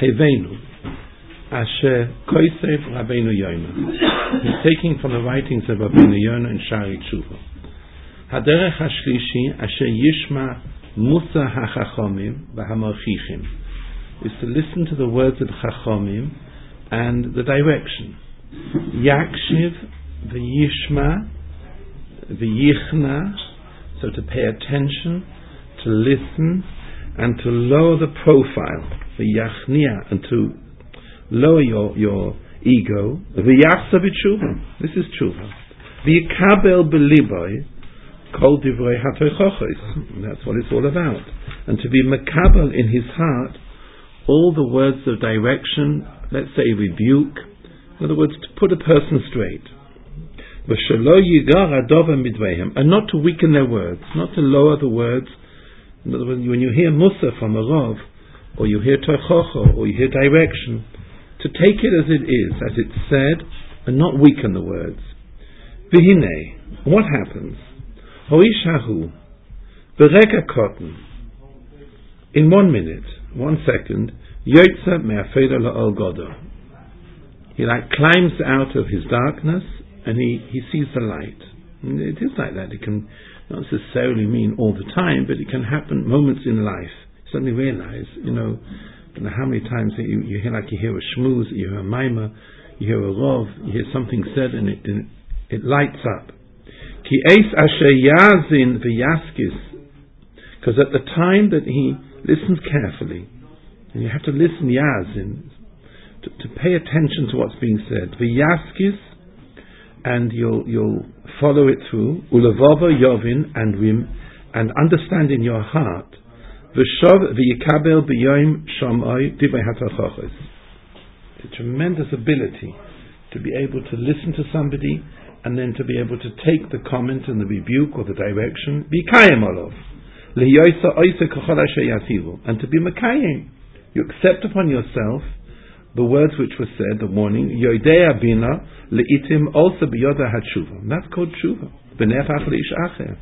Hevenu Asher Kosev Rabbeinu Yonah. He's taking from the writings of Rabbeinu Yonah and Shari Tshuva. Haderech Hashlishi Asher Yishma Musa HaChachomim V'Hamorchichim is to listen to the words of Chachomim and the direction. Yakshiv V'Yishma V'Yichna, so to pay attention, to listen, and to lower the profile. V'Yachnia, and to lower your ego. V'Yachsa B'Tshuva, this is Tshuva. V'Yikabel B'Liboy Kol Divrei HaTochochos, that's what it's all about. And to be makabel in his heart all the words of direction, let's say rebuke, in other words, to put a person straight. And not to weaken their words, not to lower the words. In other words, when you hear Musa from a Rav, or you hear Tochocho, or you hear direction, to take it as it is, as it's said, and not weaken the words. V'hinei, what happens? Hoishahu, Bereka Cotton, in 1 minute, 1 second, Yotza Me'afeda La'ol Godo. He climbs out of his darkness and he sees the light. And it is like that. It can not necessarily mean all the time, but it can happen moments in life. You suddenly realize, I don't know how many times that you hear a shmooze, you hear a maima, you hear a rov, you hear something said and it lights up. Ki eis asher yazin v'yaskis, because at the time that he listens carefully, and you have to listen yazin, to pay attention to what's being said, v'yaskis, and you'll follow it through, ulavovo yovin, and understand in your heart, v'shov v'yikabel b'yoim shomoi divrei hatochochos. It's a tremendous ability to be able to listen to somebody and then to be able to take the comment and the rebuke or the direction, v'yikayim olov, liyoisa oisa kachol asher yasivu, and to be mekayim. You accept upon yourself the words which were said, the warning, Yodea Bina, Leitim also Biyoda Hatshuva. That's called Tshuva. B'nefach Leish Acher.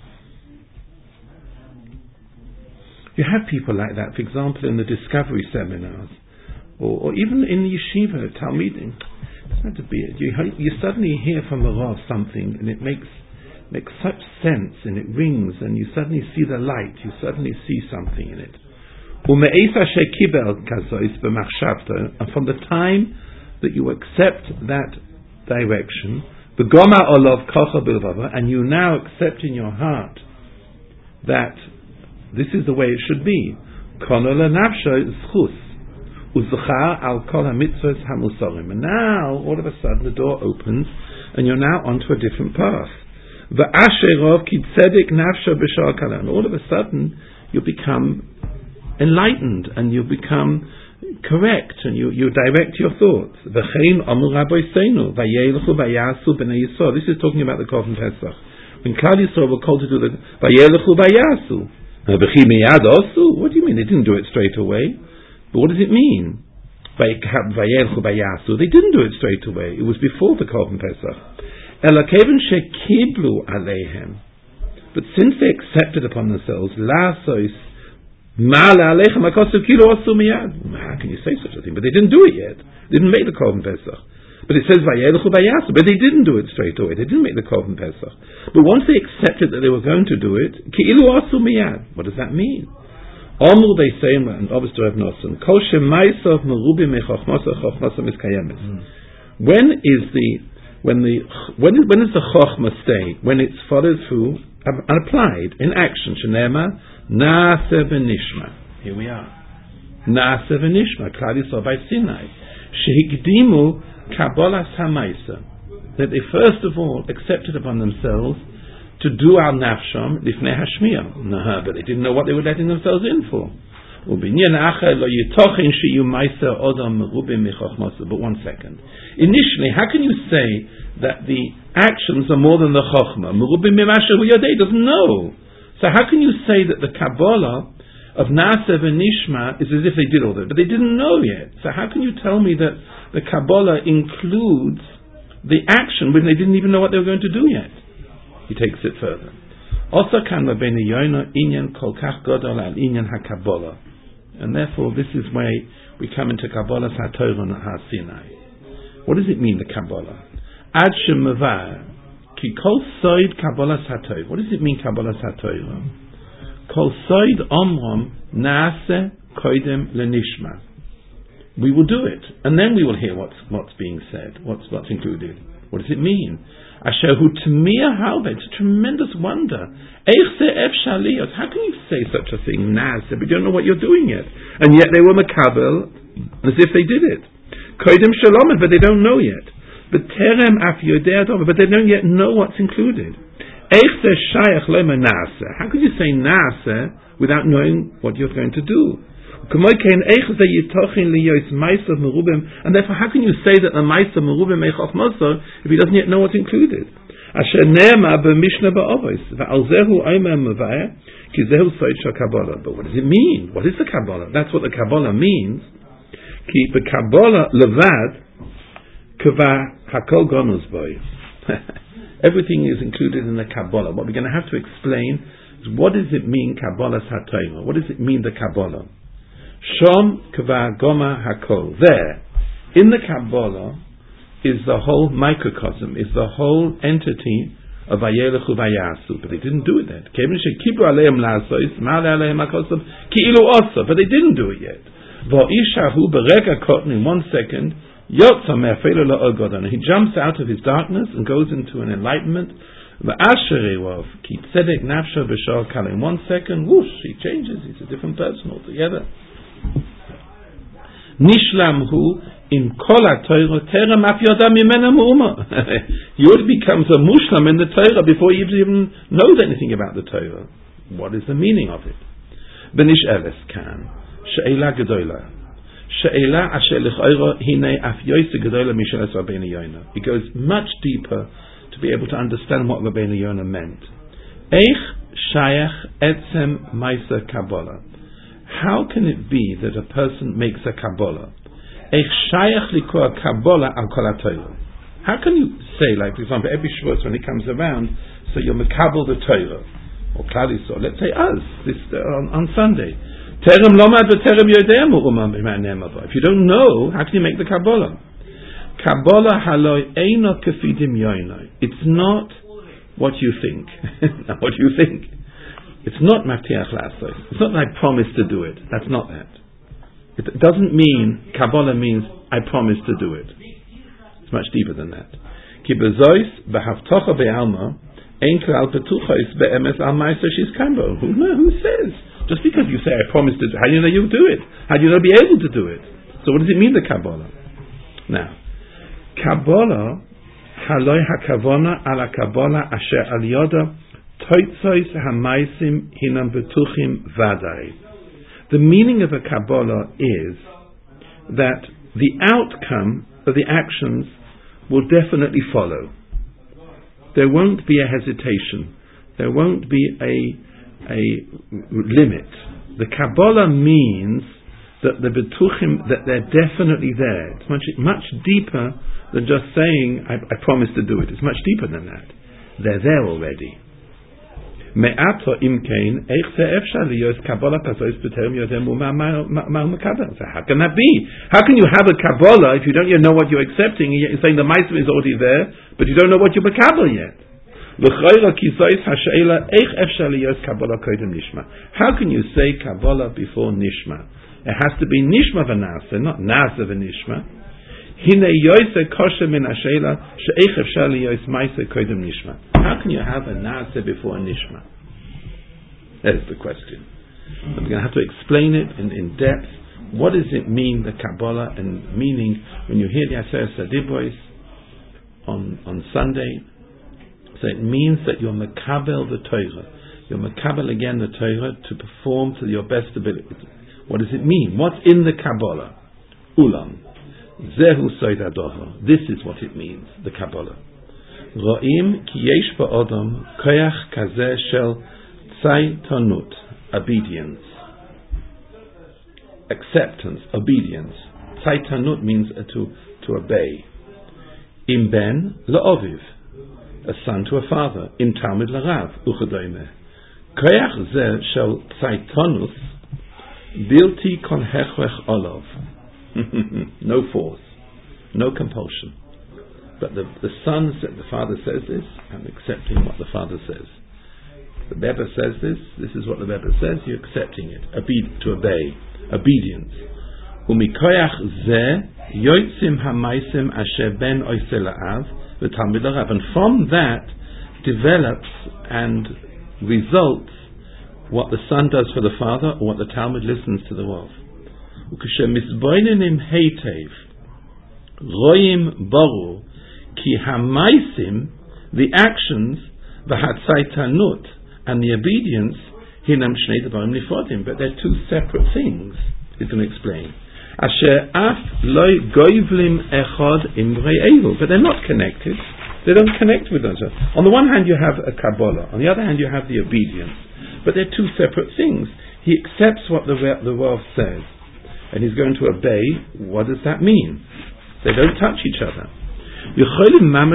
You have people like that, for example, in the discovery seminars, or even in the yeshiva, Talmidim. It doesn't have to be it. You suddenly hear from a Rav something, and it makes such sense, and it rings, and you suddenly see the light, you suddenly see something in it. And from the time that you accept that direction, and you now accept in your heart that this is the way it should be, and now all of a sudden the door opens and you're now onto a different path. And all of a sudden you become enlightened and you become correct and you direct your thoughts. This is talking about the Korban Pesach. When Klal Yisrael were called to do the Vayelechu Vayasu. What do you mean? They didn't do it straight away. But what does it mean? Vayelechu Vayasu. They didn't do it straight away. It was before the Korban Pesach. Elakeven shekiblu aleihem. But since they accepted upon themselves, Lasos, how can you say such a thing? But they didn't do it yet. They didn't make the Korban Pesach. But it says Vayelechu Vayasu. But they didn't do it straight away. They didn't make the Korban Pesach. But once they accepted that they were going to do it, Ki'ilu asu miyad. What does that mean? Omru, they say, and obviously Rav Nosson, Kol shemaisov merubi mechochmasa chochmasa miskayemes. When is the chochma stay? When it's followed through and applied in action. Shenema Naaseh v'nishma. Here we are. Naaseh v'nishma. Klal Yisrael by Sinai. Shehikdimu Kabbalas HaMaisa. That they first of all accepted upon themselves to do al nafsham lifnei hashmiyah. But they didn't know what they were letting themselves in for. But 1 second. Initially, how can you say that the actions are more than the chokhmah? He doesn't know. So how can you say that the Kabbalah of Naaseh v'nishma is as if they did all that? But they didn't know yet. So how can you tell me that the Kabbalah includes the action when they didn't even know what they were going to do yet? He takes it further. Also, kan Rabbeinu Yonah inyan kol kach gadol al inyan haKabbalah. And therefore, this is where we come into Kabbalah HaTorah and HaSinai. What does it mean, the Kabbalah? Ad shemavah ki kol soid Kabbalah HaTorah. What does it mean, Kabbalah HaTorah? Kol soid omrom naase koidem lenishma. We will do it, and then we will hear what's being said, what's included. What does it mean? Asher hu t'miyah halve. It's a tremendous wonder. Eich ze efshar liyot. How can you say such a thing, naase, but you don't know what you're doing yet? And yet they were makabel as if they did it. Koidem shalom, but they don't know yet. But terem af yodei adov, but they don't yet know what's included. Eich ze shayach lema naase. How could you say naase without knowing what you're going to do? And therefore, how can you say that the Ma'aser Merubim Eichach Mosor if he doesn't yet know what's included? But what does it mean? What is the Kabbalah? That's what the Kabbalah means. The Kabbalah levad kava hakol gonus boy. Everything is included in the Kabbalah. What we're going to have to explain is, what does it mean, Kabbalah HaTorah? What does it mean, the Kabbalah? Shom kava goma hakol. There, in the Kabbalah, is the whole microcosm, is the whole entity of Vayelechu Vayasu. But they didn't do it then. But they didn't do it yet. In 1 second, he jumps out of his darkness and goes into an enlightenment. In 1 second, whoosh, he changes. He's a different person altogether. Nishlamhu in Kola Torah Terem af yodam mimena mu'uma. Yud becomes a mushlam in the Torah before he even knows anything about the Torah. What is the meaning of it? Benish Eves kan she'ela gedola she'ela asher l'chayra hinei af yoyse gedola mishelas Rabbeinu Yonah. It goes much deeper to be able to understand what Rabbeinu Yonah meant. Eich shayach etzem ma'aser Kabbalah. How can it be that a person makes a Kabbalah? How can you say, like, for example, every Shavuos when it comes around, so you're Mekabel the Torah, or Klal Yisrael, let's say us, on Sunday. If you don't know, how can you make the Kabbalah? Kabbalah haloi eino kefidim yoinoi. It's not what you think. Not what you think. It's not Maftiach Lasoi. It's not that I promise to do it. That's not that. It doesn't mean, Kabbalah means, I promise to do it. It's much deeper than that. Ki bezois b'havtocha be'alma ein klal petuchos be'emes al ma'aser she's kambo. Who says? Just because you say, I promise to do it, how do you know you'll do it? How do you know you'll be able to do it? So what does it mean, the Kabbalah? Now, Kabbalah, haloi hakavona ala Kabbalah asher al yoda toitzois hamaisim hinam betuchim vadai. The meaning of a Kabbalah is that the outcome of the actions will definitely follow. There won't be a hesitation. There won't be a limit. The Kabbalah means that the betuchim, that they're definitely there. It's much deeper than just saying, I promise to do it. It's much deeper than that. They're there already. Me'ato imkein eich ze'efshar liyos Kabbalah pasois b'terem yodem u'ma'al mekabel. So how can that be? How can you have a Kabbalah if you don't yet know what you're accepting, and yet you're saying the ma'aser is already there, but you don't know what you're mekabel yet? L'chayra kisois ha'she'ela eich efshar liyos Kabbalah koidem nishma. How can you say Kabbalah before nishma? It has to be nishma v'nase, not nase v'nishma. Hine yoyse kosher min ha'she'ela she'eich efshar liyos ma'aser koidem nishma. How can you have a nase before a nishma? That is the question. But we're going to have to explain it in depth. What does it mean, the Kabbalah, and meaning when you hear the Aseret Sadibros on Sunday? So it means that you're mekabel the Torah. You're mekabel again the Torah to perform to your best ability. What does it mean? What's in the Kabbalah? Ulam. Zehu soid hadover. This is what it means, the Kabbalah. Ro'im ki yesh ba'odom koyach kazeh shel tzaitonut, obedience, acceptance, obedience. Tzaitonut means to obey. Im ben la'oviv, a son to a father. Im talmid la'rav, uchadoime. Koyach zeh shel tzaitonut Bilti kon hechwech olav. No force, no compulsion. But the son said, the father says this, I'm accepting what the father says. The Rebbe says this is what the Rebbe says, you're accepting it. To obey. Obedience. Umikoyach zeh yotzim hamaisim asher ben oiseh la'av v'talmid l'rav. And from that develops and results what the son does for the father, or what the Talmud listens to the Rav. Ukeshem misboinenim heitev roim baru ki hamaisim, the actions, v'hatzaitanut, and the obedience, hinam shnei devarim nifodim, but they're two separate things. He's going to explain. Asher af loy goivlim echad imrei evil, but they're not connected. They don't connect with each other. On the one hand, you have a Kabbalah. On the other hand, you have the obedience. But they're two separate things. He accepts what the Rav says, and he's going to obey. What does that mean? They don't touch each other. He hasn't done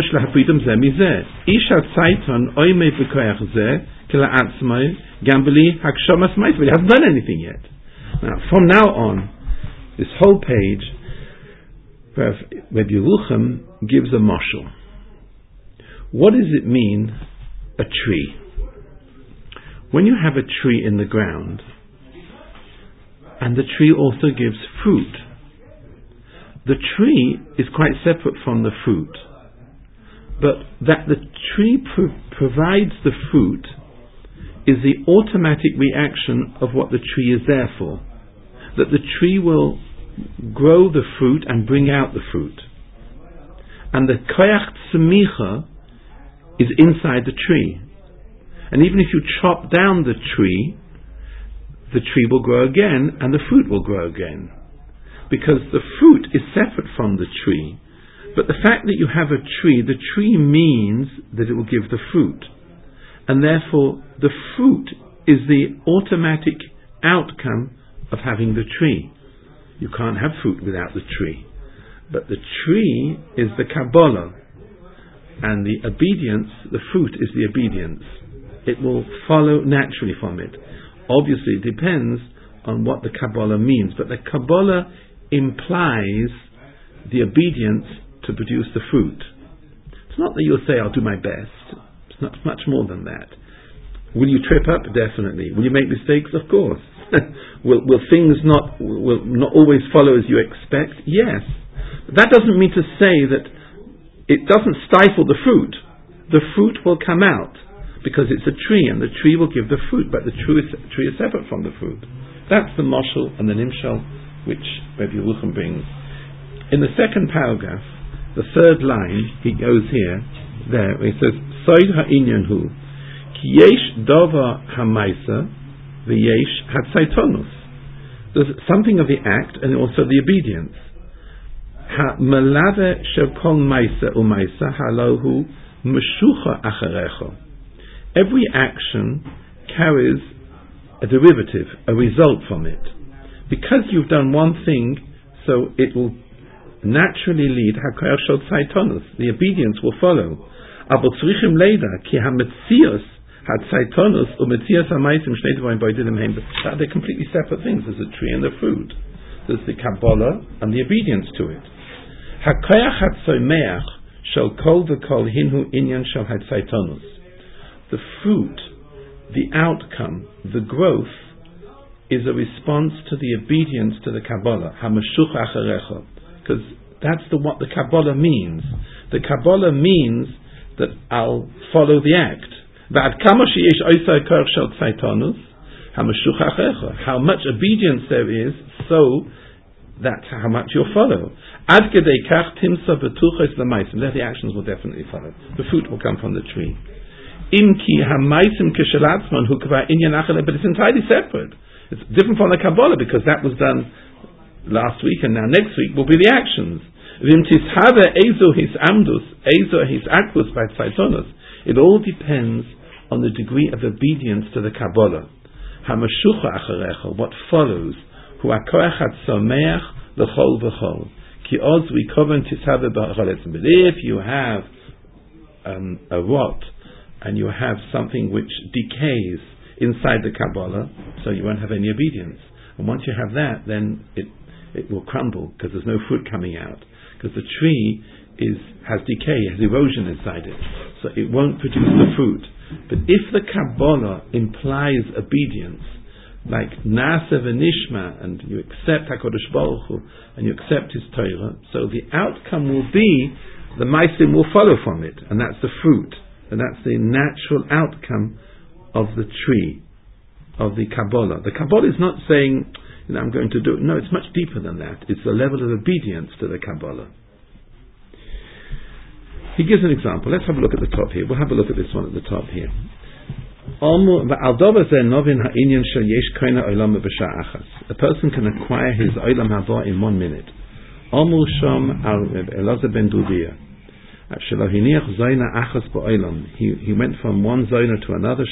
anything yet. Now, from now on, this whole page, Rabbi Yerucham gives a mashal. What does it mean, a tree? When you have a tree in the ground, and the tree also gives fruit, the tree is quite separate from the fruit, but that the tree provides the fruit is the automatic reaction of what the tree is there for. That the tree will grow the fruit and bring out the fruit. And the koyach tzmicha is inside the tree. And even if you chop down the tree will grow again, and the fruit will grow again. Because the fruit is separate from the tree. But the fact that you have a tree, the tree means that it will give the fruit. And therefore, the fruit is the automatic outcome of having the tree. You can't have fruit without the tree. But the tree is the Kabbalah. And the obedience, the fruit is the obedience. It will follow naturally from it. Obviously, it depends on what the Kabbalah means. But the Kabbalah implies the obedience to produce the fruit. It's not that you'll say, I'll do my best. It's not much more than that. Will you trip up? Definitely. Will you make mistakes? Of course. will things not always follow as you expect? Yes. But that doesn't mean to say that it doesn't stifle the fruit. The fruit will come out because it's a tree, and the tree will give the fruit, but the tree is separate from the fruit. That's the mashal and the nimshal which Rabbi Yerucham brings. In the second paragraph, the third line, he goes here, there, he says, Soid ha'inyan hu, ki yesh dova ha'maisa, v'yesh hatzaitonus. There's something of the act and also the obedience. Ha'melave shel kol maisa u'maisa ha'lohu meshucha acharecho. Every action carries a derivative, a result from it. Because you've done one thing, so it will naturally lead, the obedience will follow. They're completely separate things. There's a tree and the fruit. There's the Kabbalah and the obedience to it. The fruit, the outcome, the growth is a response to the obedience to the Kabbalah. Because that's what the Kabbalah means. The Kabbalah means that I'll follow the act. How much obedience there is, so that's how much you'll follow. Then the actions will definitely follow. The fruit will come from the tree. But it's entirely separate. It's different from the Kabbalah because that was done last week, and now next week will be the actions. It all depends on the degree of obedience to the Kabbalah. What follows? If you have a rot and you have something which decays inside the Kabbalah, so you won't have any obedience. And once you have that, then it will crumble because there's no fruit coming out. Because the tree has decay, has erosion inside it. So it won't produce the fruit. But if the Kabbalah implies obedience, like Na'aseh v'nishma, and you accept HaKadosh Baruch Hu, and you accept His Torah, so the outcome will be, the Maisim will follow from it, and that's the fruit, and that's the natural outcome of the tree, of the Kabbalah. The Kabbalah is not saying, I'm going to do it. No, it's much deeper than that. It's the level of obedience to the Kabbalah. He gives an example. Let's have a look at the top here. We'll have a look at this one at the top here. A person can acquire his Olam Haba in 1 minute. He went from one zona to another,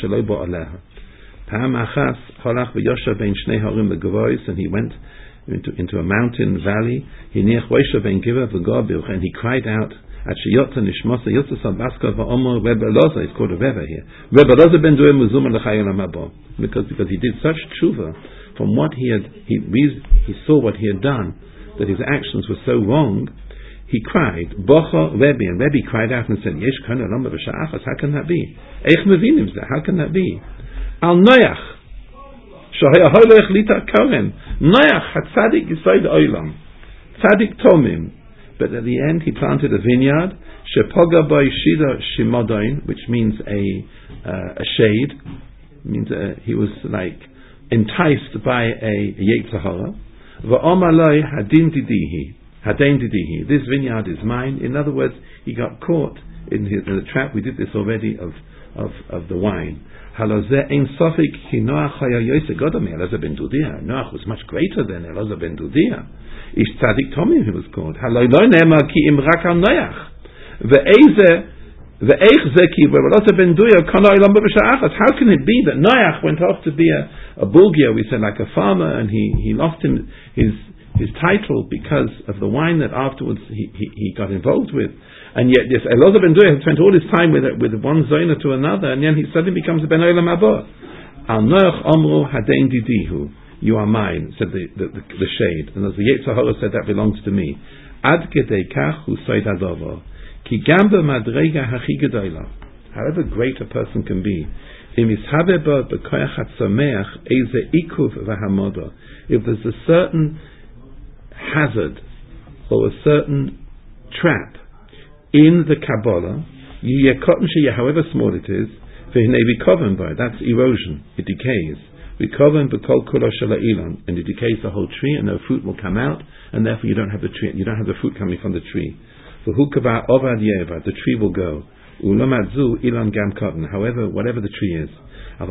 and he went into a mountain valley, and he cried out, it's called a Rebbe here. Because he did such tshuva from what he saw what he had done, that his actions were so wrong. He cried, Bocha Rebbe, and Rebbe cried out and said, how can that be? How can that be? Al Noach, Noach had tzaddik yisod olam, tzaddik tomim. But at the end, he planted a vineyard, shepoga by shida shimodain, which means a shade. It means he was like enticed by a yetzer hara. Va'omaloi hadin didihi. This vineyard is mine. In other words, he got caught in the trap. We did this already of the wine. Halozeh ein sofik ki Noach haya yoseh gadol me'Elazar ben Dudia. Noach was much greater than Elazar ben Dudia. Ish Tzadik Tomim, he was called. Haloi lo ne'emar ki imrak al Noach. Ve'eich ze ki Elazar ben Dudia kana olam b'sha'achas. How can it be that Noach went off to be a bulgia, we said, like a farmer, and he lost his title because of the wine that afterwards he got involved with? And yet, yes, Elazar ben Duya had spent all his time with one zona to another, and then he suddenly becomes a ben olam haba. Al Noach omru hadein didihu. You are mine, said the shade. And as the yetzer hara said, that belongs to me. Ad kedei kach hu soid hadover. Ki gam b'madrega hachi gedola. However great a person can be, im ishabe bo b'koyach hatzameach eze ikuv v'hamoda. If there's a certain hazard or a certain trap in the Kabbalah, however small it is, that's erosion, it decays. And it decays the whole tree, and no fruit will come out, and therefore you don't have the tree, you don't have the fruit coming from the tree. The tree will go. However, whatever the tree is. But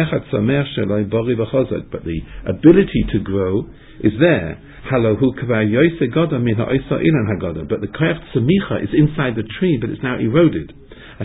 the ability to grow is there. But the koyach tzemicha is inside the tree, but it's now eroded.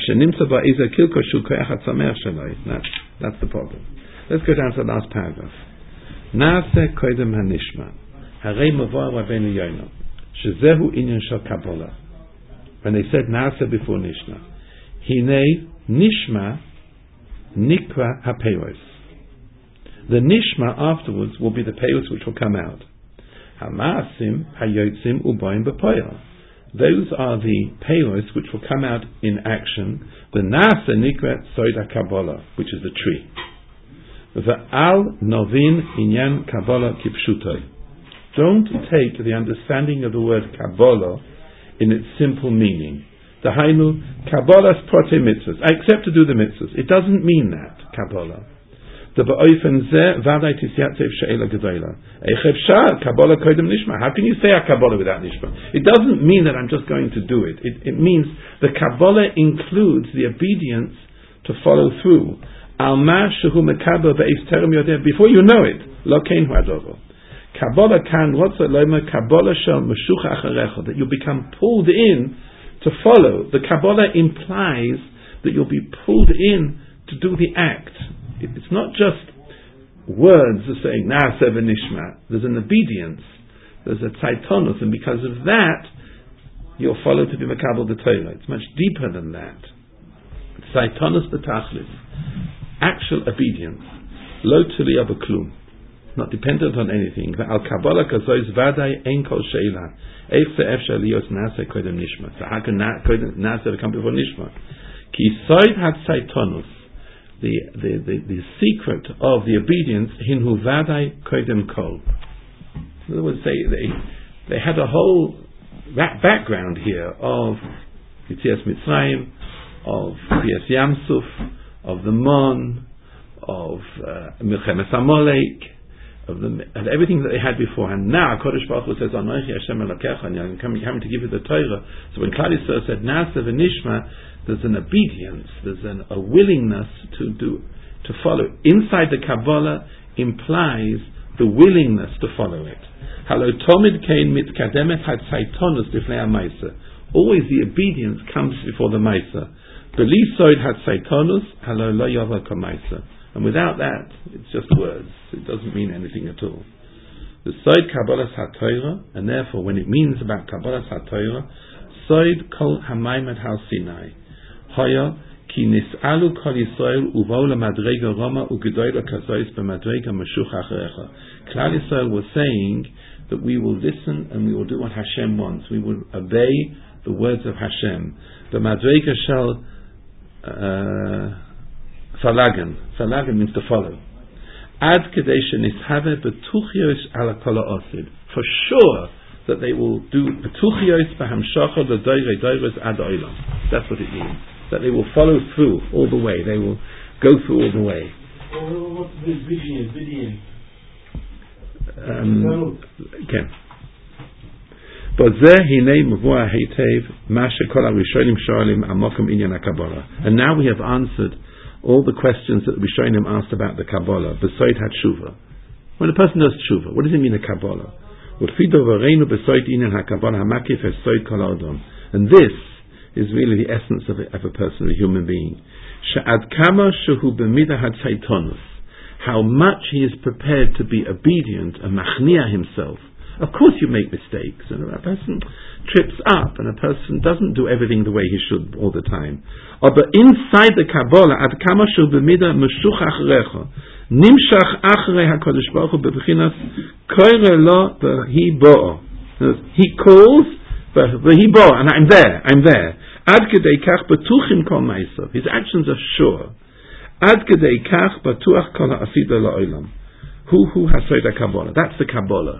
That's the problem. Let's go down to the last paragraph. Na'aseh koydem hanishma, harei mavor Rabbeinu Yonah, shezehu inyan shel Kabbalah. When they said Na'aseh before Nishma, hine nishma nikra haperos. The nishma afterwards will be the peros which will come out. Hamaasim hayotzim uboim b'poyah. Those are the peros which will come out in action. The Na'aseh nikra soid HaKabbalah, which is the tree. V'al novin inyan Kabbalah kipshutai. Don't take the understanding of the word Kabbalah in its simple meaning. The Hainu Kabbalah's prote mitzvahs. I accept to do the mitzvahs. It doesn't mean that Kabbalah. The ba'ofen zeh vaday tisyatzev she'ela gedola. Echevshar Kabbalah koydem nishma. How can you say a Kabbalah without nishma? It doesn't mean that I'm just going to do it. It means the Kabbalah includes the obedience to follow through. Alma shehu mekabel be'is terem yodeh. Before you know it, lo kein hu adovo. Kabbalah can what's it? Kabbalah shel meshucha acharecha. That you become pulled in to follow. The Kabbalah implies that you'll be pulled in to do the act. It's not just words of saying Na'aseh v'nishma. There's an obedience. There's a tzaitonus, and because of that, you'll follow to be mekabel the Torah. It's much deeper than that. Tzaitonus b'tachlis. Actual obedience. Lo tuli abaklum. not dependent on anything. Al Kabbalah kazois vaday ein kol sheila. Eif efshar lios nasa kodem nishma. So how can nasa come before nishma? Ki soid hat saitonus. The secret of the obedience hinhu vaday kodem kol. In other words, they had a whole background here of Yetzias Mitzrayim, of Kriyas Yamsuf, of the Mon, of Milchemes Amalek, of everything that they had beforehand. Now Kodesh Baruch Hu says, "Anochi Hashem Elokecha," and I'm coming to give you the Torah. So when Klal Yisrael said Nasa v'Nishma, there's an obedience, there's a willingness to follow. Inside the Kabbalah implies the willingness to follow it. Halo Tomid Kain Mitkademet Had Saitonus Bifnei HaMaisa. Always the obedience comes before the Maisa. Beli Soid Had Saitonus Halo Lo Yava Kamaisa. And without that, it's just words. It doesn't mean anything at all. The Soid Kabbalas HaTorah, and therefore when it means about Kabbalas HaTorah, Soid Kol Hamayim Har Sinai. Hoya Ki Nis'alu Kol Yisrael Uvau LaMadrega Roma Ugedoyla Kazois BeMadrega Meshuch Acherecha. Klal Yisrael was saying that we will listen and we will do what Hashem wants. We will obey the words of Hashem. The Madrega shall Falagan means to follow. Ad Kadesh Nishave Betuchios Ala Kol Osid. For sure that they will do Betuchios Bahamshacha L'Doire Doires Ad Olam. That's what it means. That they will follow through all the way. They will go through all the way. What's the vision? כן. בזה הנה מבוא היטב מה שכל הראשונים שואלים עמוקם עניין הקבלה. And now we have answered all the questions that the Rishonim asked about the Kabbalah. Besoid HaTshuva. When a person does Tshuva, what does it mean the Kabbalah? ולפי דברינו besoid עניין הקבלה המקיף הסוד כל האדם. And this is really the essence of a person, a human being. שעד כמה שהוא במידה הצייתונוס. How much he is prepared to be obedient and machnia himself. Of course you make mistakes, and a person trips up, and a person doesn't do everything the way he should all the time. But inside the Kabbalah, ad kama shu b'mida meshuch achrecha, nimshach achrei HaKadosh Baruch Hu b'bchinas koire lo v'hi bo'o. He calls v'hi bo'o, and I'm there. Ad kedei kach betuchim kol ma'asav. His actions are sure. Ad kedei kach batuach kol ha'asida la'olam. Hu hasod HaKabbalah. That's the Kabbalah.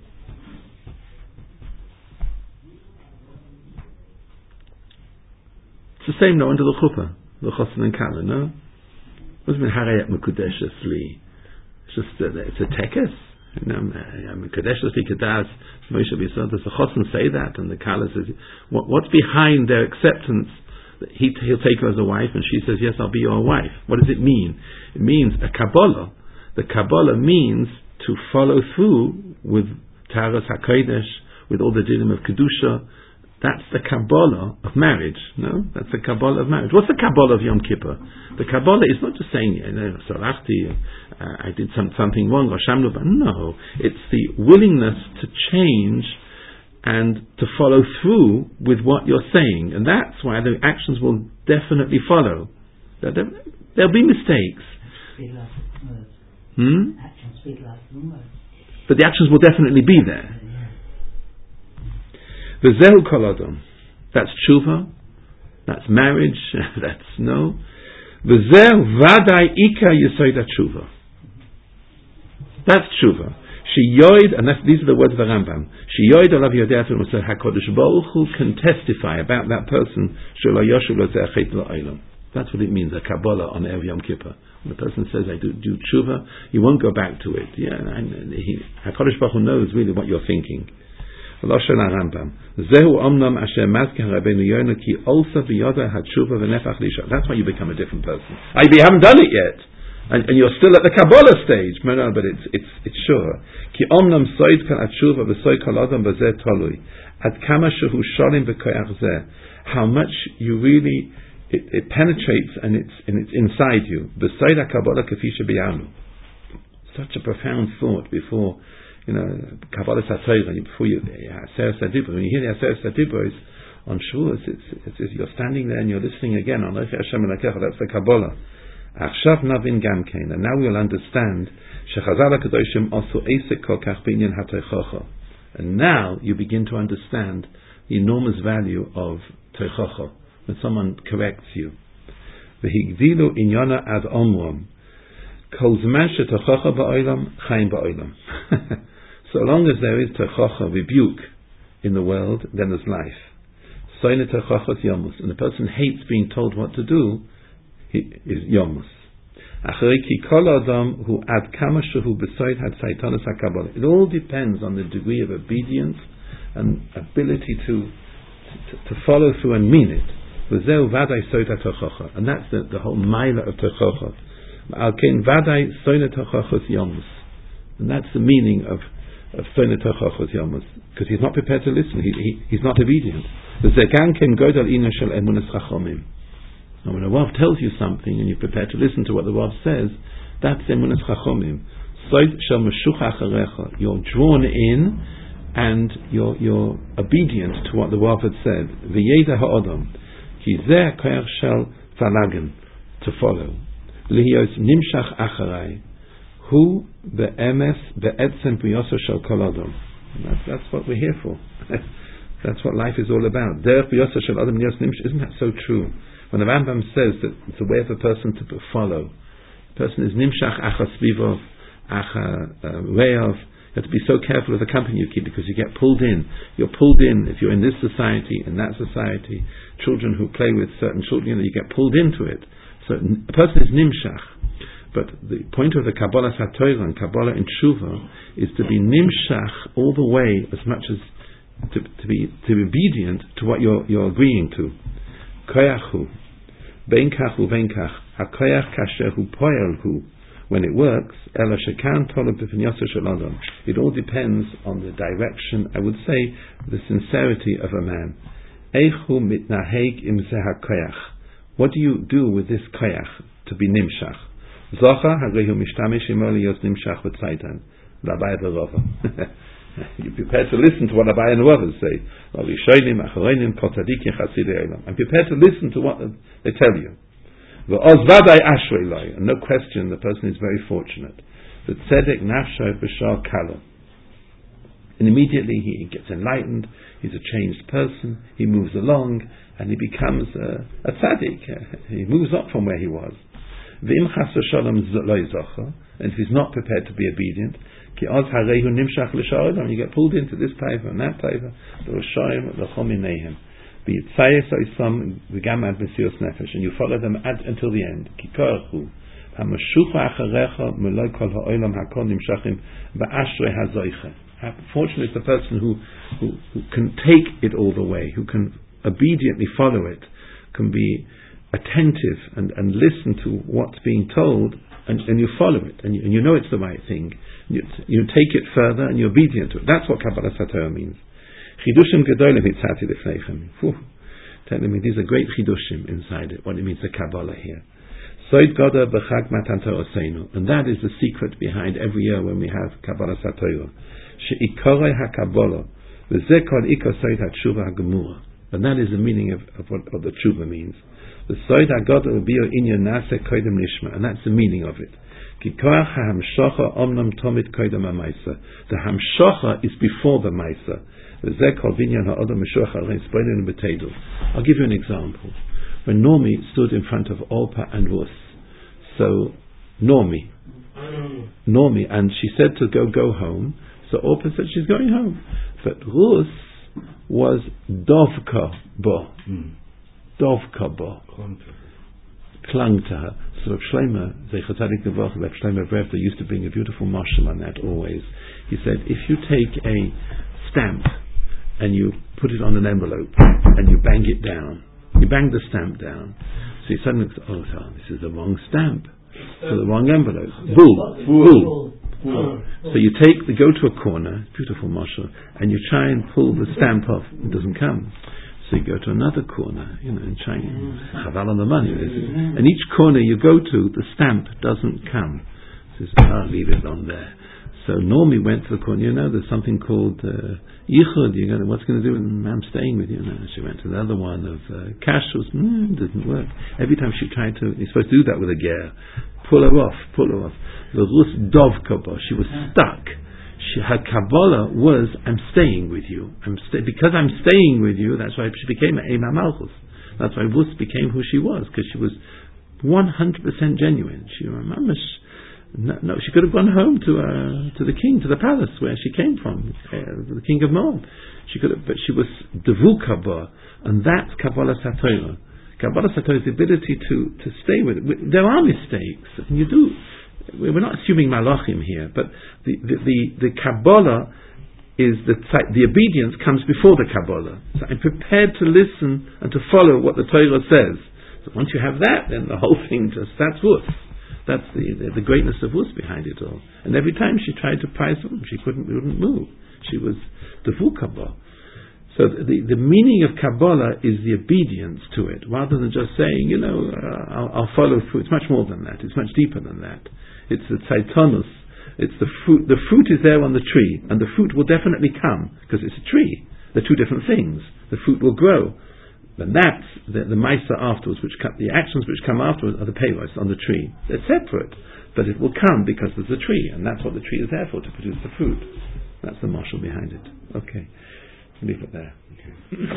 It's the same now under the chuppah, the chosin and kala, no? What does it mean, harayat mekudeshes li? It's just, it's a tekes. Mekudeshes li kedas, Moshe B'Yisrael. Does the chosin say that? And the kala says, what's behind their acceptance? He'll take her as a wife, and she says, yes, I'll be your wife. What does it mean? It means a Kabbalah. The Kabbalah means to follow through with Taras HaKodesh, with all the dinim of Kedusha. That's the Kabbalah of marriage. No? That's the Kabbalah of marriage. What's the Kabbalah of Yom Kippur? The Kabbalah is not just saying, Sarachti, I did something wrong, or Shamlu. No. It's the willingness to change and to follow through with what you're saying. And that's why the actions will definitely follow. There'll be mistakes. Actions speak like words. But the actions will definitely be there. V'zehu kol adam. That's tshuva. That's marriage. That's no. V'zehu vaday ika yesod tshuva. That's tshuva. She yoid, and these are the words of the Rambam. She yoid alav yodeat and said HaKadosh Baruch Hu can testify about that person. Shelo yoshuv lo ze'achet la'olam. That's what it means. A Kabbalah on Erev Yom Kippur. When the person says, "I do tshuva," he won't go back to it. Yeah, HaKadosh Baruch Hu knows really what you're thinking. That's why you become a different person. You haven't done it yet, and you're still at the Kabbalah stage. No, but it's sure. How much you really it penetrates and it's inside you. Such a profound thought before. Kabbalah Satorah, before you Aseret Sadibros. When you hear the Aseret Sadibros on Shavuos, it's you're standing there and you're listening again. Anochi Hashem Elokecha. That's the Kabbalah. Achshav Navin Gamkein, and now we'll understand And now you begin to understand the enormous value of teichocha, when someone corrects you. V'higdilu inyana ad omram, kol zman sheteichocha ba'olam, chaim ba'olam. So long as there is teichocha, rebuke, in the world, then there's life. Soine teichocha yomus, and the person hates being told what to do, he is yomus. It all depends on the degree of obedience and ability to follow through and mean it. And that's the whole maila of techocha. And that's the meaning of soine techocha yomus, because he's not prepared to listen. He's not obedient. Now, when a Rav tells you something and you're prepared to listen to what the Rav says, that's emunas chachomim. You're drawn in and you're obedient to what the Rav had said. V'yeda ha'odam ki zeh koyach shel falagen, to follow. Lihiyos nimshach acharai hu be'emes be'etzem priyoso shel kol odam. That's what we're here for. That's what life is all about. Derech priyoso shel odam niyos nimshach. Isn't that so true? When the Rambam says that it's a way of a person to follow, the person is nimshach acha svivov, acha reyav. You have to be so careful of the company you keep, because you get pulled in. You're pulled in if you're in this society, in that society. Children who play with certain children, you get pulled into it. So a person is nimshach. But the point of the Kabbalah Satoira and Kabbalah in Tshuva is to be nimshach all the way, as much as to be obedient to what you're agreeing to. Koyachu, benkach ubenkach, hakoyach kashehu poelhu. When it works, ela shekan tolub b'finyoso shel adam. It all depends on the direction, I would say, the sincerity of a man. Eichu mitnaheg im zeh hakoyach. What do you do with this koyach, to be nimshach? Zocha harehu mishtamish imo liyos nimshach v'tzaitan. L'abaya v'rova. You're prepared to listen to what Abai and the others say. I'm prepared to listen to what they tell you. And no question, the person is very fortunate. And immediately he gets enlightened, he's a changed person, he moves along, and he becomes a tzaddik. He moves up from where he was. And if he's not prepared to be obedient, you get pulled into this taiva and that taiva. And you follow them until the end. Fortunately, it's the person who can take it all the way, who can obediently follow it, can be attentive and listen to what's being told, and you follow it, and you know it's the right thing. You take it further and you're obedient to it. That's what Kabbalah Satorah means. Chidushim gedolim hitzati lefneichem. Telling me these are great chidushim inside it. What it means, the Kabbalah here. Soid goda b'chag matan Torosenu, and that is the secret behind every year when we have Kabbalah Satorah. She'ikorei hakabbalah v'zeh kol ikor soid hatshuva hagemura, and that is the meaning of what the tshuva means. The soid hagoda v'bio inyan naseh koydem nishma, and that's the meaning of it. The hamshocha is before the maisa. I'll give you an example. When Normi stood in front of Olpa and Rus, so Normi, and she said to go home, so Olpa said she's going home, but Rus was dovka bo, clung to her. So Rav Shlomo Zechatzaddik Nevoch, Rav Shlomo Brev, they used to bring a beautiful mashal on that always. He said, if you take a stamp and you put it on an envelope and you bang it down, you bang the stamp down, so you suddenly say, oh, this is the wrong stamp, so the wrong envelope. Bull. So you go to a corner, beautiful mashal, and you try and pull the stamp off, it doesn't come. So you go to another corner, and try chaval on the money. And each corner you go to, the stamp doesn't come. Says, leave it on there. So Normie went to the corner. There's something called yichud. What's going to do? I'm staying with you. She went to the other one of kashrus. Didn't work. Every time she tried to, you're supposed to do that with a ger. pull her off. The Rus Dovkaba, she was stuck. Her Kabbalah was, I'm staying with you. Because I'm staying with you, that's why she became Ema Malchus. That's why Rus became who she was, because she was 100% genuine. She she could have gone home to the king, to the palace where she came from, the king of Moab. She could have, but she was Devukaba, and that's Kabbalah Satorah. Kabbalah Satorah is the ability to stay with it. There are mistakes, and you do. We're not assuming malachim here, but the Kabbalah is the obedience comes before the Kabbalah. So I'm prepared to listen and to follow what the Torah says. So once you have that, then the whole thing that's Wus. That's the greatness of Wus behind it all. And every time she tried to prize him, she wouldn't move. She was Devukaba. So the meaning of Kabbalah is the obedience to it, rather than just saying, I'll follow through. It's much more than that. It's much deeper than that. It's the tzaitonus. It's the fruit. The fruit is there on the tree, and the fruit will definitely come, because it's a tree. They're two different things. The fruit will grow. And that's the Maisa afterwards, the actions which come afterwards are the payros on the tree. They're separate, but it will come because there's a tree, and that's what the tree is there for, to produce the fruit. That's the marshal behind it. Okay. Leave it there. Okay.